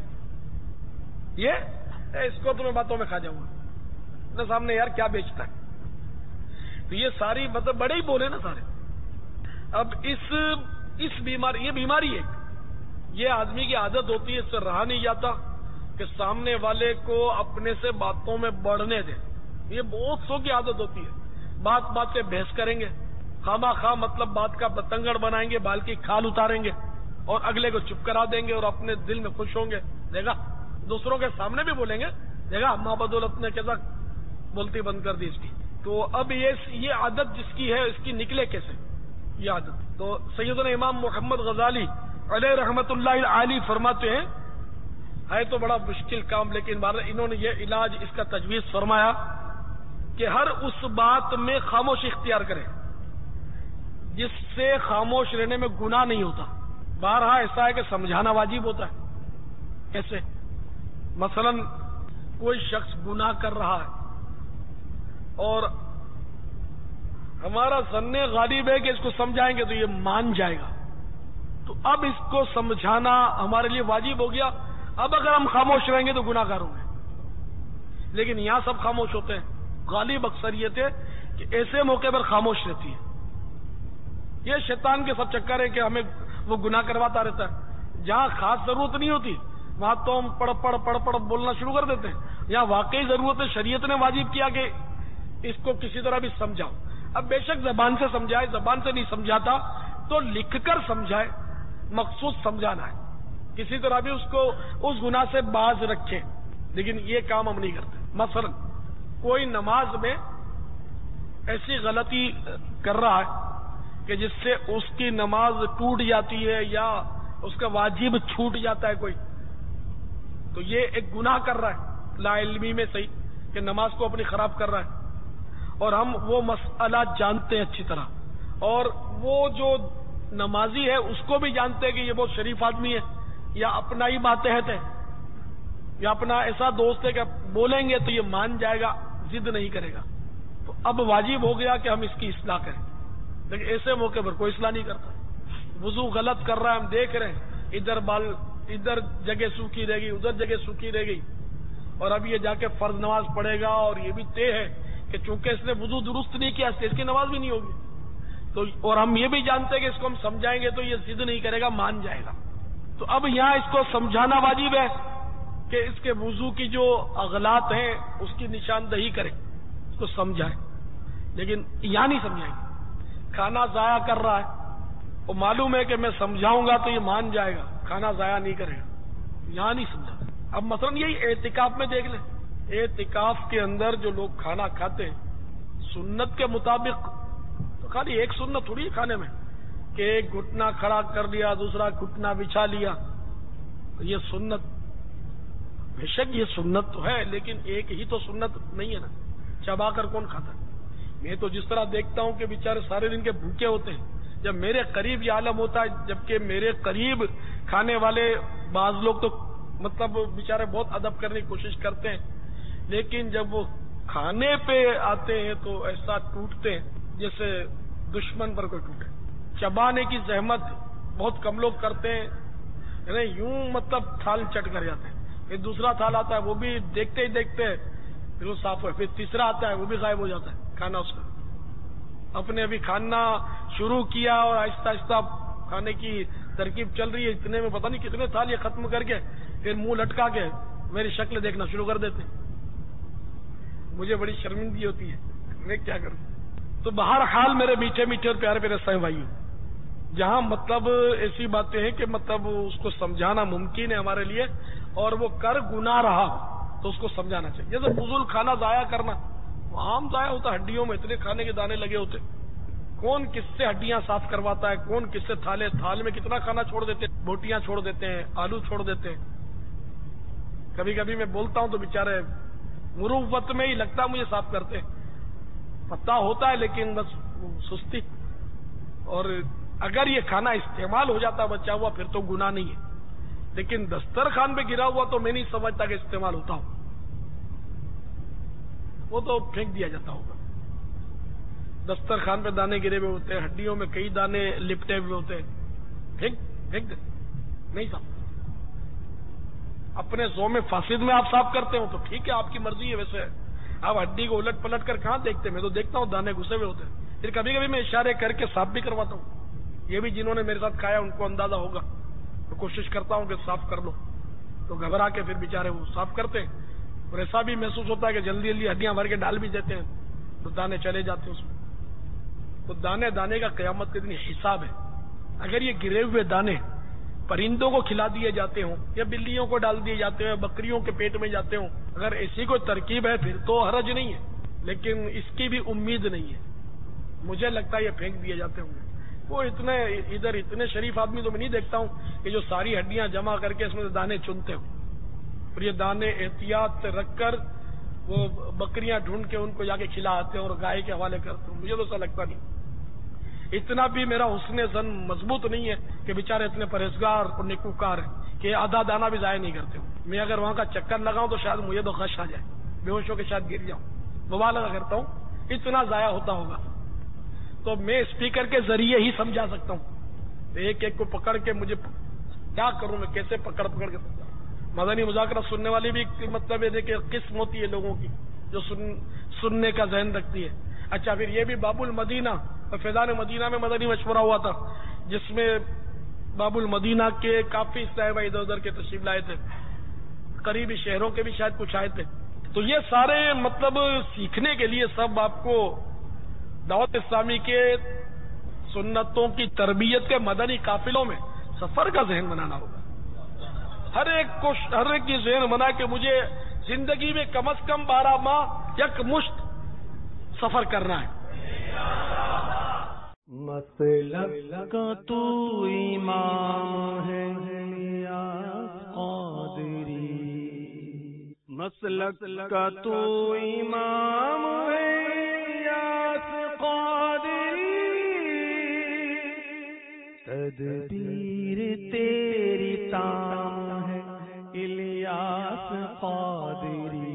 یہ اس کو تو میں باتوں میں کھا جاؤں گا، اپنے سامنے یار کیا بیچتا ہے. تو یہ ساری مطلب بڑے ہی بولے نا سارے. اب اس اس بیماری، یہ بیماری ہے، یہ آدمی کی عادت ہوتی ہے، اس سے رہا نہیں جاتا کہ سامنے والے کو اپنے سے باتوں میں بڑھنے دے. یہ بہت سو کی عادت ہوتی ہے، بات بات پہ بحث کریں گے، خواہ خواہ مطلب بات کا بتنگڑ بنائیں گے، بال کی کھال اتاریں گے اور اگلے کو چپ کرا دیں گے اور اپنے دل میں خوش ہوں گے. دیکھا دوسروں کے سامنے بھی بولیں گے، دیکھا ماں بدولت نے کیسا بولتی بند کر دی اس کی. تو اب یہ یہ عادت جس کی ہے، اس کی نکلے کیسے یہ عادت. تو سیدنا امام محمد غزالی علیہ رحمت اللہ علی فرماتے ہیں، ہے تو بڑا مشکل کام، لیکن انہوں نے یہ علاج اس کا تجویز فرمایا کہ ہر اس بات میں خاموشی اختیار کرے جس سے خاموش رہنے میں گناہ نہیں ہوتا. بارہا ایسا ہے کہ سمجھانا واجب ہوتا ہے. کیسے؟ مثلا کوئی شخص گناہ کر رہا ہے اور ہمارا ظن غالب ہے کہ اس کو سمجھائیں گے تو یہ مان جائے گا، تو اب اس کو سمجھانا ہمارے لیے واجب ہو گیا. اب اگر ہم خاموش رہیں گے تو گناہ گار ہوں گے. لیکن یہاں سب خاموش ہوتے ہیں، غالب اکثریت ہے کہ ایسے موقع پر خاموش رہتی ہے. یہ شیطان کے سب چکر ہے کہ ہمیں وہ گناہ کرواتا رہتا ہے. جہاں خاص ضرورت نہیں ہوتی وہاں تو ہم پڑھ پڑھ پڑھ پڑھ بولنا شروع کر دیتے ہیں. یہاں واقعی ضرورت ہے، شریعت نے واجب کیا کہ اس کو کسی طرح بھی سمجھاؤ. اب بے شک زبان سے سمجھائے، زبان سے نہیں سمجھاتا تو لکھ کر سمجھائے، مخصوص سمجھانا ہے، کسی طرح بھی اس کو اس گناہ سے باز رکھے. لیکن یہ کام ہم نہیں کرتے. مثلا کوئی نماز میں ایسی غلطی کر رہا ہے کہ جس سے اس کی نماز ٹوٹ جاتی ہے یا اس کا واجب چھوٹ جاتا ہے کوئی، تو یہ ایک گناہ کر رہا ہے لا علمی میں صحیح کہ نماز کو اپنی خراب کر رہا ہے. اور ہم وہ مسئلہ جانتے ہیں اچھی طرح، اور وہ جو نمازی ہے اس کو بھی جانتے ہیں کہ یہ بہت شریف آدمی ہے یا اپنا ہی ماتحت ہے یا اپنا ایسا دوست ہے کہ بولیں گے تو یہ مان جائے گا، ضد نہیں کرے گا. تو اب واجب ہو گیا کہ ہم اس کی اصلاح کریں. لیکن ایسے موقع پر کوئی اصلاح نہیں کرتا. وضو غلط کر رہا ہے، ہم دیکھ رہے ہیں، ادھر بال ادھر جگہ سوکھی رہ گئی، ادھر جگہ سوکھی رہ گئی، اور اب یہ جا کے فرض نماز پڑھے گا اور یہ بھی طے ہے کہ چونکہ اس نے وضو درست نہیں کیا اس کی نماز بھی نہیں ہوگی. تو اور ہم یہ بھی جانتے ہیں کہ اس کو ہم سمجھائیں گے تو یہ ضد نہیں کرے گا، مان جائے گا. تو اب یہاں اس کو سمجھانا واجب ہے کہ اس کے وضو کی جو اغلاط ہیں اس کی نشاندہی کرے، اس کو سمجھائے. لیکن یہاں نہیں سمجھائیں گے. کھانا ضائع کر رہا ہے، وہ معلوم ہے کہ میں سمجھاؤں گا تو یہ مان جائے گا، کھانا ضائع نہیں کرے گا، یہاں نہیں سمجھا. اب مثلا یہی اعتکاف میں دیکھ لیں، اعتکاف کے اندر جو لوگ کھانا کھاتے ہیں سنت کے مطابق، تو خالی ایک سنت تھوڑی کھانے میں کہ ایک گھٹنا کھڑا کر لیا، دوسرا گھٹنا بچھا لیا. تو یہ سنت، بے شک یہ سنت تو ہے، لیکن ایک ہی تو سنت نہیں ہے نا. چبا کر کون کھاتا ہے؟ میں تو جس طرح دیکھتا ہوں کہ بیچارے سارے دن کے بھوکے ہوتے ہیں. جب میرے قریب یہ عالم ہوتا ہے، جبکہ میرے قریب کھانے والے بعض لوگ تو مطلب بیچارے بہت ادب کرنے کی کوشش کرتے ہیں، لیکن جب وہ کھانے پہ آتے ہیں تو ایسا ٹوٹتے ہیں جیسے دشمن پر کوئی ٹوٹے. چبانے کی زحمت بہت کم لوگ کرتے ہیں، یعنی یوں مطلب تھال چٹ کر جاتے ہیں. پھر دوسرا تھال آتا ہے، وہ بھی دیکھتے ہی دیکھتے پھر وہ صاف ہو. پھر تیسرا آتا ہے، وہ بھی غائب ہو جاتا ہے کھانا اس کا. اپنے ابھی کھانا شروع کیا اور آہستہ آہستہ کھانے کی ترکیب چل رہی ہے، اتنے میں پتہ نہیں کتنے تھال یہ ختم کر کے پھر منہ لٹکا کے میری شکل دیکھنا شروع کر دیتے. مجھے بڑی شرمندگی ہوتی ہے میں کیا کروں. تو بہرحال میرے میٹھے میٹھے اور پیارے پیارے سائیں بھائیوں، جہاں مطلب ایسی باتیں ہیں کہ مطلب اس کو سمجھانا ممکن ہے ہمارے لیے، اور وہ کر گناہ رہا تو اس کو سمجھانا چاہیے. جیسے فضول کھانا ضائع کرنا، عام ضائع ہوتا، ہڈیوں میں اتنے کھانے کے دانے لگے ہوتے، کون کس سے ہڈیاں صاف کرواتا ہے، کون کس سے تھالے تھال میں کتنا کھانا چھوڑ دیتے ہیں، بوٹیاں چھوڑ دیتے ہیں، آلو چھوڑ دیتے ہیں. کبھی کبھی میں بولتا ہوں تو بیچارے مروت میں ہی لگتا مجھے صاف کرتے ہیں، پتہ ہوتا ہے لیکن بس سستی. اور اگر یہ کھانا استعمال ہو جاتا بچا ہوا پھر تو گناہ نہیں ہے، لیکن دسترخوان پہ گرا ہوا تو میں نہیں سمجھتا کہ استعمال ہوتا ہو، وہ تو پھینک دیا جاتا ہوگا. دسترخوان پہ دانے گرے ہوئے ہوتے ہیں، ہڈیوں میں کئی دانے لپٹے ہوئے ہوتے ہیں، پھینک پھینک دے، نہیں صاف. اپنے زوم فاسد میں آپ صاف کرتے ہو تو ٹھیک ہے، آپ کی مرضی ہے. ویسے آپ ہڈی کو الٹ پلٹ کر کہاں دیکھتے ہیں؟ میں تو دیکھتا ہوں دانے گھسے ہوئے ہوتے ہیں. پھر کبھی کبھی میں اشارے کر کے صاف بھی کرواتا ہوں. یہ بھی جنہوں نے میرے ساتھ کھایا ان کو اندازہ ہوگا، تو کوشش کرتا ہوں کہ صاف کر لو، تو گھبرا کے پھر بیچارے وہ صاف کرتے ہیں. اور ایسا بھی محسوس ہوتا ہے کہ جلدی جلدی ہڈیاں بھر کے ڈال بھی دیتے ہیں تو دانے چلے جاتے ہیں اس میں. تو دانے دانے کا قیامت کے دن حساب ہے. اگر یہ گرے ہوئے دانے پرندوں کو کھلا دیے جاتے ہوں یا بلیوں کو ڈال دیے جاتے ہوں، بکریوں کے پیٹ میں جاتے ہوں، اگر ایسی کوئی ترکیب ہے پھر تو حرج نہیں ہے، لیکن اس کی بھی امید نہیں ہے. مجھے لگتا ہے یہ پھینک دیے جاتے ہوں گے. وہ اتنے ادھر اتنے شریف آدمی تو میں نہیں دیکھتا ہوں کہ جو ساری ہڈیاں جمع کر کے اس میں سے دانے چنتے ہوں، پھر یہ دانے احتیاط سے رکھ کر وہ بکریاں ڈھونڈ کے ان کو جا کے کھلاتے ہیں اور گائے کے حوالے کرتے ہیں. مجھے تو ایسا لگتا نہیں. اتنا بھی میرا حسن زن مضبوط نہیں ہے کہ بیچارے اتنے پرہیزگار اور نیکوکار ہیں کہ آدھا دانہ بھی ضائع نہیں کرتے ہوں. میں اگر وہاں کا چکر لگاؤں تو شاید مجھے تو غش آ جائے، بے ہوش ہو کے شاید گر جاؤں. مبالغہ کرتا ہوں، اتنا ضائع ہوتا ہوگا. تو میں اسپیکر کے ذریعے ہی سمجھا سکتا ہوں. ایک ایک کو پکڑ کے مجھے کیا کروں، میں کیسے پکڑ پکڑ کے سمجھا. مدنی مذاکرہ سننے والی بھی مطلب ہے کہ قسم ہوتی ہے لوگوں کی جو سن سننے کا ذہن رکھتی ہے. اچھا، پھر یہ بھی باب المدینہ اور فیضان مدینہ میں مدنی مشورہ ہوا تھا، جس میں باب المدینہ کے کافی صاحب ادھر ادھر کے تشریف لائے تھے، قریبی شہروں کے بھی شاید کچھ آئے تھے. تو یہ سارے مطلب سیکھنے کے لیے سب آپ کو دعوت اسلامی کے سنتوں کی تربیت کے مدنی قافلوں میں سفر کا ذہن بنانا ہوگا. ہر ایک کو ہر ایک کی ذہن بنا کہ مجھے زندگی میں کم از کم بارہ ماہ یک مشت سفر کرنا ہے. مسلک کا تو امام ہے یا قادری، مسلک کا تو امام ہے یا قادری، تدبیر تیری تام ہے الیاس قادری،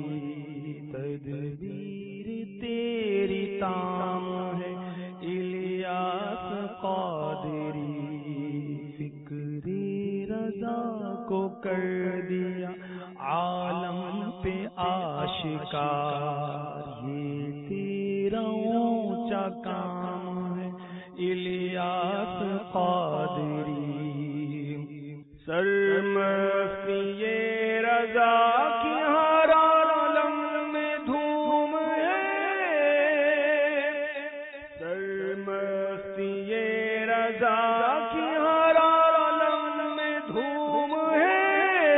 تدبیر تیری تام ہے الیاس قادری، فکری رضا کو کر دیا عالم پہ آشکار، یہ تیرا اونچا کام ہے الیاس قادری، سرمستی رضا کی ہر عالم میں دھوم ہے، سرمستی رضا کی ہر عالم میں دھوم ہے،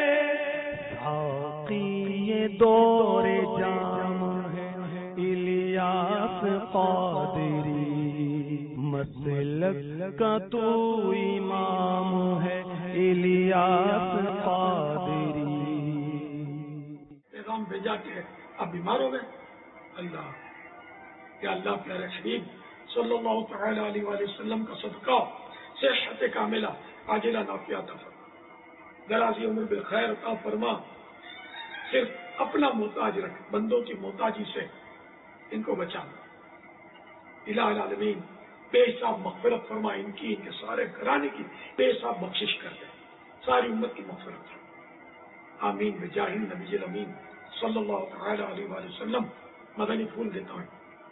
ساقی دور جام ہے الیاس قادری، مسلک کا تو امام ہے الیاس قادری. پیغام بھیجا کہ آپ بیمار ہو گئے، اللہ یا اللہ پیارے حبیب صلی اللہ تعالی علیہ وآلہ وسلم کا صدقہ صحت کاملہ عاجلہ نافعہ عطا فرما، درازی عمر بالخیر عطا فرما. صرف اپنا محتاج رکھ، بندوں کی محتاجی سے ان کو بچانا. الہ العالمین بے حساب مغفرت فرما، ان کی ان کے سارے گھرانے کی بے حساب بخشش کر دے، ساری امت کی مغفرت فرما. آمین بجاہ النبی الامین صلی اللہ تعالی علیہ وآلہ وسلم. مدنی پھول دیتا ہوں.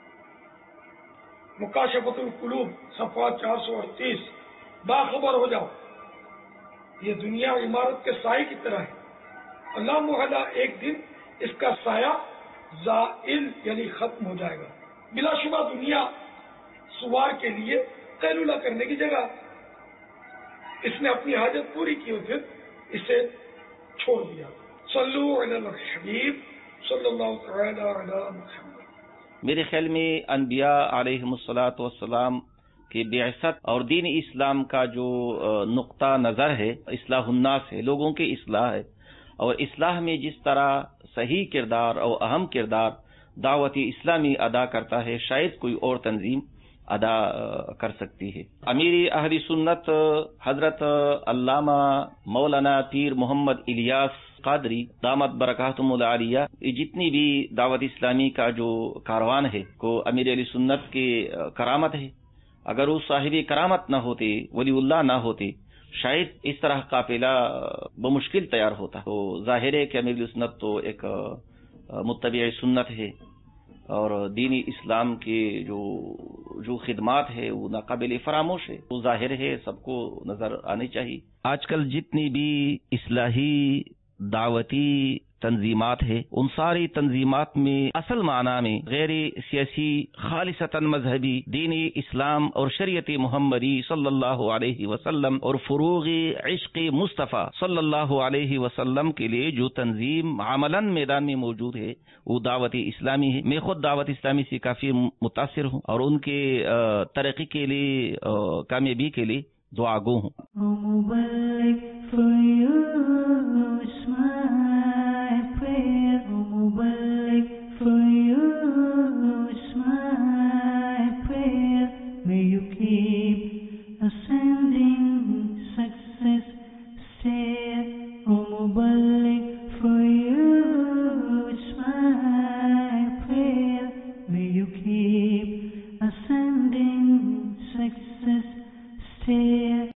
مکاشفۃ القلوب صفحہ چار سو اڑتیس. باخبر ہو جاؤ یہ دنیا عمارت کے سائے کی طرح ہے، اللہ محلہ ایک دن اس کا سایہ زائل یعنی ختم ہو جائے گا. بلا شبہ دنیا سوار کے لیے قیلولہ کرنے کی جگہ، اس نے اپنی حاجت پوری کی اور پھر اسے چھوڑ دیا۔ صلو علی الحبیب صلی اللہ تعالی علی محمد۔ میرے خیال میں انبیاء علیہم الصلاۃ والسلام کی بعثت اور دین اسلام کا جو نقطہ نظر ہے اصلاح الناس ہے، لوگوں کی اصلاح ہے، اور اصلاح میں جس طرح صحیح کردار اور اہم کردار دعوت اسلامی ادا کرتا ہے شاید کوئی اور تنظیم ادا کر سکتی ہے۔ امیر اہل سنت حضرت علامہ مولانا پیر محمد الیاس قادری دامت برکاتہم العالیہ، جتنی بھی دعوت اسلامی کا جو کاروان ہے کو امیر اہل سنت کی کرامت ہے، اگر وہ صاحب کرامت نہ ہوتے، ولی اللہ نہ ہوتے، شاید اس طرح قافلہ بمشکل تیار ہوتا۔ تو ظاہر ہے کہ امیر اہل سنت تو ایک متبع سنت ہے، اور دینی اسلام کے جو جو خدمات ہے وہ ناقابل فراموش ہے، وہ ظاہر ہے، سب کو نظر آنی چاہیے۔ آج کل جتنی بھی اصلاحی دعوتی تنظیمات ہیں، ان ساری تنظیمات میں اصل معنی میں غیر سیاسی خالصتاً مذہبی دینی اسلام اور شریعت محمدی صلی اللہ علیہ وسلم اور فروغ عشق مصطفیٰ صلی اللہ علیہ وسلم کے لیے جو تنظیم عملاً میدان میں موجود ہے وہ دعوت اسلامی ہے۔ میں خود دعوت اسلامی سے کافی متاثر ہوں اور ان کے ترقی کے لیے، کامیابی کے لیے دعا گو ہوں۔